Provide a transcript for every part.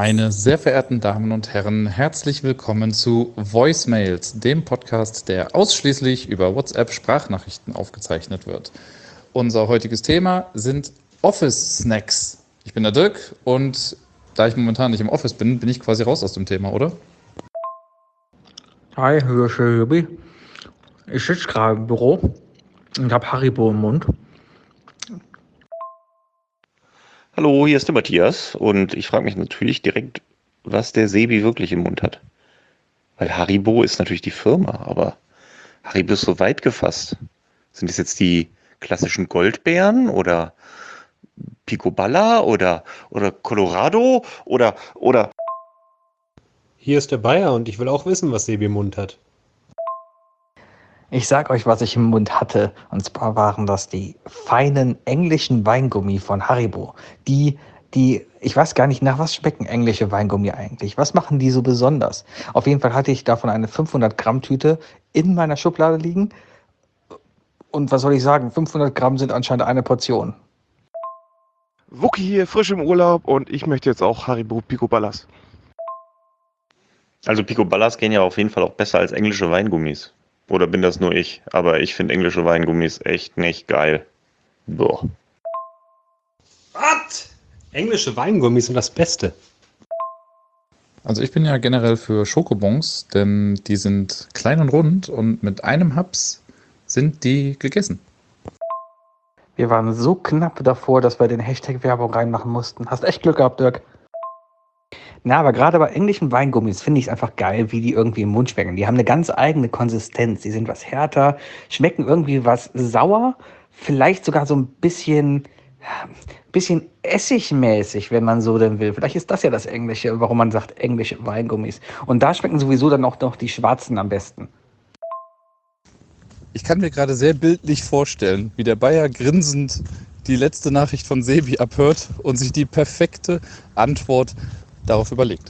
Meine sehr verehrten Damen und Herren, herzlich willkommen zu Voicemails, dem Podcast, der ausschließlich über WhatsApp-Sprachnachrichten aufgezeichnet wird. Unser heutiges Thema sind Office-Snacks. Ich bin der Dirk und da ich momentan nicht im Office bin, bin ich quasi raus aus dem Thema, oder? Hi, hier ist Jubi. Ich sitze gerade im Büro und habe Haribo im Mund. Hallo, hier ist der Matthias und ich frage mich natürlich direkt, was der Sebi wirklich im Mund hat. Weil Haribo ist natürlich die Firma, aber Haribo ist so weit gefasst. Sind das jetzt die klassischen Goldbeeren oder Picoballa oder Colorado oder Hier ist der Bayer und ich will auch wissen, was Sebi im Mund hat. Ich sag euch, was ich im Mund hatte. Und zwar waren das die feinen englischen Weingummi von Haribo. Ich weiß gar nicht, nach was schmecken englische Weingummi eigentlich? Was machen die so besonders? Auf jeden Fall hatte ich davon eine 500 Gramm Tüte in meiner Schublade liegen. Und was soll ich sagen? 500 Gramm sind anscheinend eine Portion. Wookie hier, frisch im Urlaub und ich möchte jetzt auch Haribo Picoballas. Also Picoballas gehen ja auf jeden Fall auch besser als englische Weingummis. Oder bin das nur ich? Aber ich finde englische Weingummis echt nicht geil. Boah. Was? Englische Weingummis sind das Beste. Also ich bin ja generell für Schokobons, denn die sind klein und rund und mit einem Haps sind die gegessen. Wir waren so knapp davor, dass wir den Hashtag Werbung reinmachen mussten. Hast echt Glück gehabt, Dirk. Na, aber gerade bei englischen Weingummis finde ich es einfach geil, wie die irgendwie im Mund schmecken. Die haben eine ganz eigene Konsistenz. Die sind was härter, schmecken irgendwie was sauer, vielleicht sogar so ein bisschen essigmäßig, wenn man so denn will. Vielleicht ist das ja das Englische, warum man sagt englische Weingummis. Und da schmecken sowieso dann auch noch die schwarzen am besten. Ich kann mir gerade sehr bildlich vorstellen, wie der Bayer grinsend die letzte Nachricht von Sebi abhört und sich die perfekte Antwort darauf überlegt.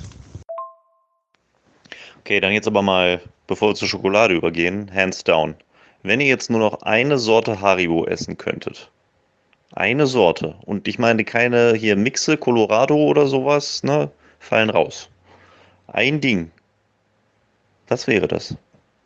Okay, dann jetzt aber mal, bevor wir zur Schokolade übergehen, hands down. Wenn ihr jetzt nur noch eine Sorte Haribo essen könntet, eine Sorte, und ich meine keine hier Mixe, Colorado oder sowas, ne, fallen raus. Ein Ding. Was wäre das?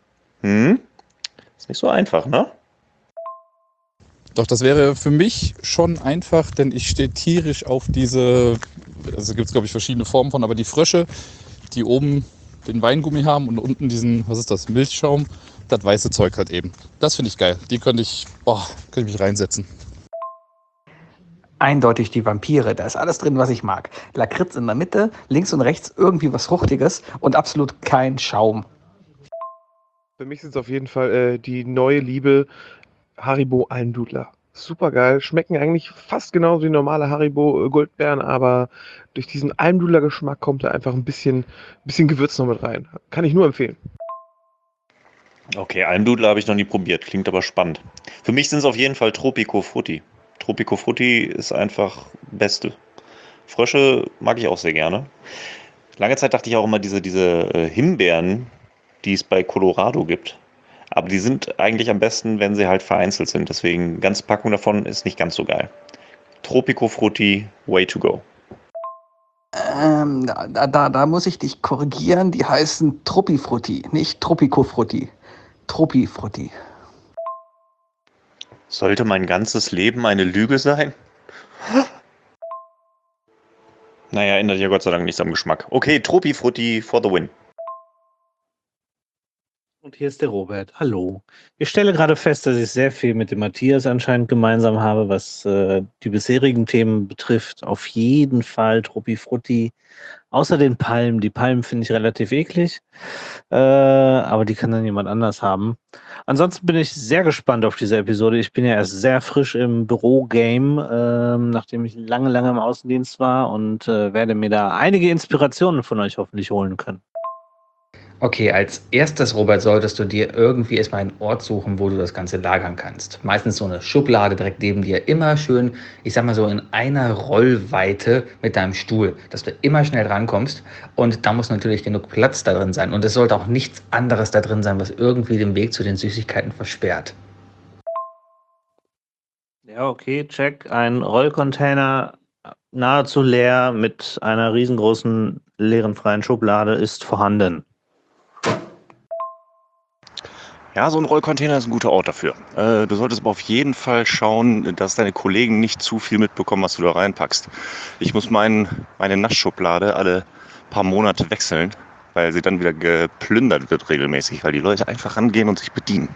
Ist nicht so einfach, ne? Doch das wäre für mich schon einfach, denn ich stehe tierisch auf diese, also gibt es glaube ich verschiedene Formen von, aber die Frösche, die oben den Weingummi haben und unten diesen, was ist das, Milchschaum, das weiße Zeug halt eben. Das finde ich geil. Die könnte ich mich reinsetzen. Eindeutig die Vampire. Da ist alles drin, was ich mag. Lakritz in der Mitte, links und rechts irgendwie was Fruchtiges und absolut kein Schaum. Für mich sind es auf jeden Fall die neue Liebe Haribo Almdudler. Super geil, schmecken eigentlich fast genauso wie normale Haribo Goldbeeren, aber durch diesen Almdudler Geschmack kommt da einfach ein bisschen Gewürz noch mit rein. Kann ich nur empfehlen. Okay, Almdudler habe ich noch nie probiert, klingt aber spannend. Für mich sind es auf jeden Fall Tropico Frutti. Tropico Frutti ist einfach Beste. Frösche mag ich auch sehr gerne. Lange Zeit dachte ich auch immer, diese Himbeeren, die es bei Colorado gibt. Aber die sind eigentlich am besten, wenn sie halt vereinzelt sind. Deswegen eine ganze Packung davon ist nicht ganz so geil. Tropico Frutti, way to go. Da muss ich dich korrigieren. Die heißen Tropifrutti, nicht Tropicofrutti. Tropifrutti. Sollte mein ganzes Leben eine Lüge sein? Naja, ändert ja Gott sei Dank nichts am Geschmack. Okay, Tropifrutti for the win. Und hier ist der Robert. Hallo. Ich stelle gerade fest, dass ich sehr viel mit dem Matthias anscheinend gemeinsam habe, was die bisherigen Themen betrifft. Auf jeden Fall Tropifrutti. Außer den Palmen. Die Palmen finde ich relativ eklig. Aber die kann dann jemand anders haben. Ansonsten bin ich sehr gespannt auf diese Episode. Ich bin ja erst sehr frisch im Büro-Game, nachdem ich lange im Außendienst war und werde mir da einige Inspirationen von euch hoffentlich holen können. Okay, als erstes, Robert, solltest du dir irgendwie erstmal einen Ort suchen, wo du das Ganze lagern kannst. Meistens so eine Schublade direkt neben dir, immer schön, ich sag mal so in einer Rollweite mit deinem Stuhl, dass du immer schnell rankommst. Und da muss natürlich genug Platz da drin sein. Und es sollte auch nichts anderes da drin sein, was irgendwie den Weg zu den Süßigkeiten versperrt. Ja, okay, check. Ein Rollcontainer nahezu leer mit einer riesengroßen leeren freien Schublade ist vorhanden. Ja, so ein Rollcontainer ist ein guter Ort dafür. Du solltest aber auf jeden Fall schauen, dass deine Kollegen nicht zu viel mitbekommen, was du da reinpackst. Ich muss meine Naschschublade alle paar Monate wechseln, weil sie dann wieder geplündert wird regelmäßig, weil die Leute einfach rangehen und sich bedienen.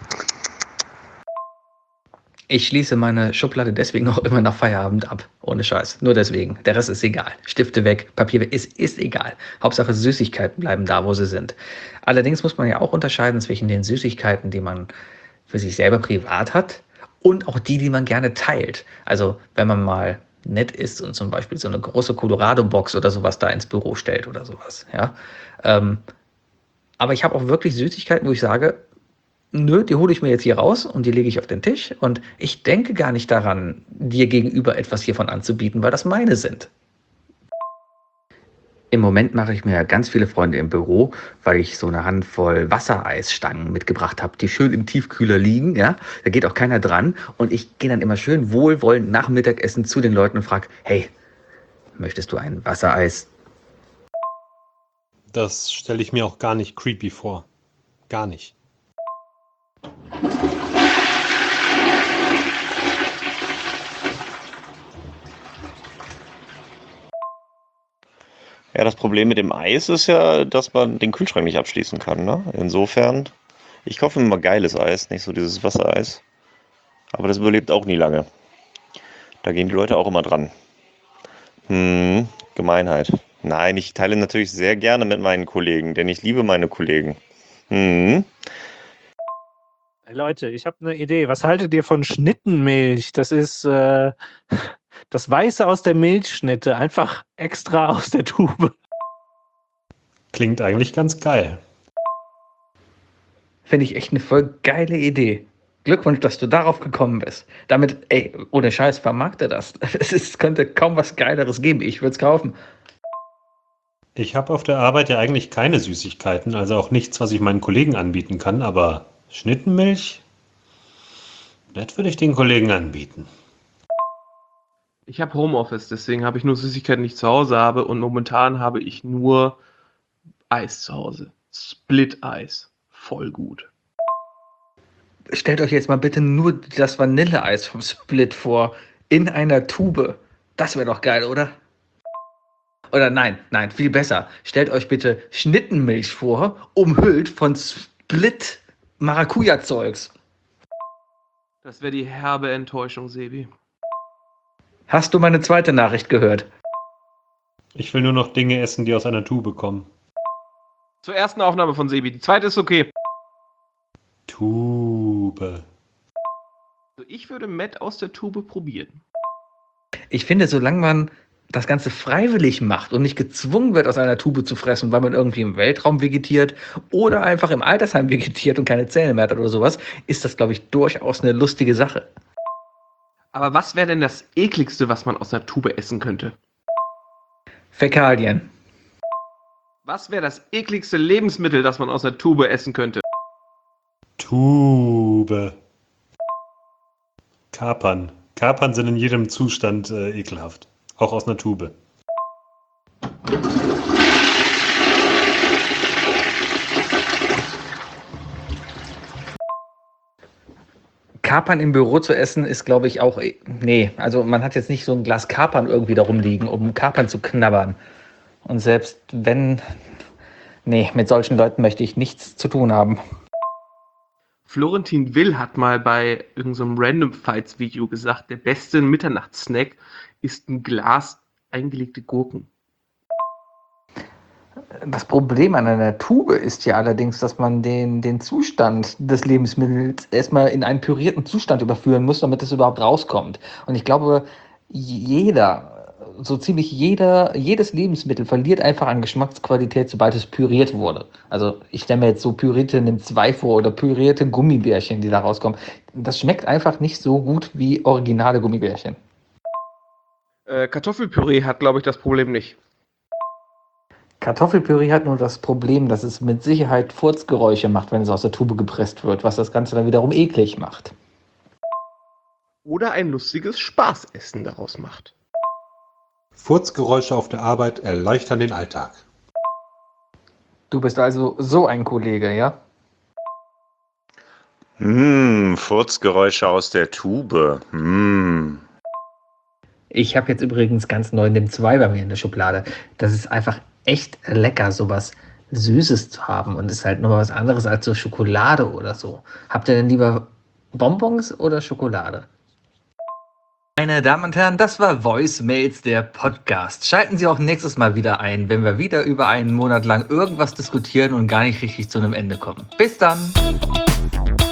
Ich schließe meine Schublade deswegen auch immer nach Feierabend ab. Ohne Scheiß. Nur deswegen. Der Rest ist egal. Stifte weg, Papier weg. Ist egal. Hauptsache Süßigkeiten bleiben da, wo sie sind. Allerdings muss man ja auch unterscheiden zwischen den Süßigkeiten, die man für sich selber privat hat und auch die man gerne teilt. Also wenn man mal nett ist und zum Beispiel so eine große Colorado-Box oder sowas da ins Büro stellt oder sowas. Ja? Aber ich habe auch wirklich Süßigkeiten, wo ich sage, nö, die hole ich mir jetzt hier raus und die lege ich auf den Tisch und ich denke gar nicht daran, dir gegenüber etwas hiervon anzubieten, weil das meine sind. Im Moment mache ich mir ganz viele Freunde im Büro, weil ich so eine Handvoll Wassereisstangen mitgebracht habe, die schön im Tiefkühler liegen. Ja? Da geht auch keiner dran und ich gehe dann immer schön wohlwollend nach dem Mittagessen zu den Leuten und frage, hey, möchtest du ein Wassereis? Das stelle ich mir auch gar nicht creepy vor. Gar nicht. Ja, das Problem mit dem Eis ist ja, dass man den Kühlschrank nicht abschließen kann, ne? Insofern, ich kaufe mir mal geiles Eis, nicht so dieses Wassereis. Aber das überlebt auch nie lange. Da gehen die Leute auch immer dran. Gemeinheit. Nein, ich teile natürlich sehr gerne mit meinen Kollegen, denn ich liebe meine Kollegen. Hey Leute, ich habe eine Idee. Was haltet ihr von Schnittenmilch? Das ist das Weiße aus der Milchschnitte, einfach extra aus der Tube. Klingt eigentlich ganz geil. Finde ich echt eine voll geile Idee. Glückwunsch, dass du darauf gekommen bist. Damit, ey, ohne Scheiß, vermarkte das. Es könnte kaum was Geileres geben. Ich würde es kaufen. Ich habe auf der Arbeit ja eigentlich keine Süßigkeiten, also auch nichts, was ich meinen Kollegen anbieten kann, aber Schnittenmilch, das würde ich den Kollegen anbieten. Ich habe Homeoffice, deswegen habe ich nur Süßigkeiten, die ich zu Hause habe. Und momentan habe ich nur Eis zu Hause. Split-Eis. Voll gut. Stellt euch jetzt mal bitte nur das Vanilleeis vom Split vor. In einer Tube. Das wäre doch geil, oder? Oder nein, viel besser. Stellt euch bitte Schnittenmilch vor, umhüllt von Split Maracuja-Zeugs. Das wäre die herbe Enttäuschung, Sebi. Hast du meine zweite Nachricht gehört? Ich will nur noch Dinge essen, die aus einer Tube kommen. Zur ersten Aufnahme von Sebi. Die zweite ist okay. Tube. Also ich würde Matt aus der Tube probieren. Ich finde, solange man das Ganze freiwillig macht und nicht gezwungen wird, aus einer Tube zu fressen, weil man irgendwie im Weltraum vegetiert oder einfach im Altersheim vegetiert und keine Zähne mehr hat oder sowas, ist das, glaube ich, durchaus eine lustige Sache. Aber was wäre denn das ekligste, was man aus einer Tube essen könnte? Fäkalien. Was wäre das ekligste Lebensmittel, das man aus einer Tube essen könnte? Tube. Kapern. Kapern sind in jedem Zustand ekelhaft. Auch aus einer Tube. Kapern im Büro zu essen ist, glaube ich, auch. Nee, also man hat jetzt nicht so ein Glas Kapern irgendwie da rumliegen, um Kapern zu knabbern. Und selbst wenn. Nee, mit solchen Leuten möchte ich nichts zu tun haben. Florentin Will hat mal bei irgendeinem so Random Fights Video gesagt, der beste Mitternachtssnack ist ein Glas eingelegte Gurken. Das Problem an einer Tube ist ja allerdings, dass man den Zustand des Lebensmittels erstmal in einen pürierten Zustand überführen muss, damit es überhaupt rauskommt. Und ich glaube, so ziemlich jedes Lebensmittel verliert einfach an Geschmacksqualität, sobald es püriert wurde. Also ich stelle mir jetzt so pürierte NIM2 vor oder pürierte Gummibärchen, die da rauskommen. Das schmeckt einfach nicht so gut wie originale Gummibärchen. Kartoffelpüree hat, glaube ich, das Problem nicht. Kartoffelpüree hat nur das Problem, dass es mit Sicherheit Furzgeräusche macht, wenn es aus der Tube gepresst wird, was das Ganze dann wiederum eklig macht. Oder ein lustiges Spaßessen daraus macht. Furzgeräusche auf der Arbeit erleichtern den Alltag. Du bist also so ein Kollege, ja? Furzgeräusche aus der Tube. Ich habe jetzt übrigens ganz neu NIM 2 bei mir in der Schublade. Das ist einfach echt lecker, sowas Süßes zu haben. Und ist halt nochmal was anderes als so Schokolade oder so. Habt ihr denn lieber Bonbons oder Schokolade? Meine Damen und Herren, das war Voicemails, der Podcast. Schalten Sie auch nächstes Mal wieder ein, wenn wir wieder über einen Monat lang irgendwas diskutieren und gar nicht richtig zu einem Ende kommen. Bis dann!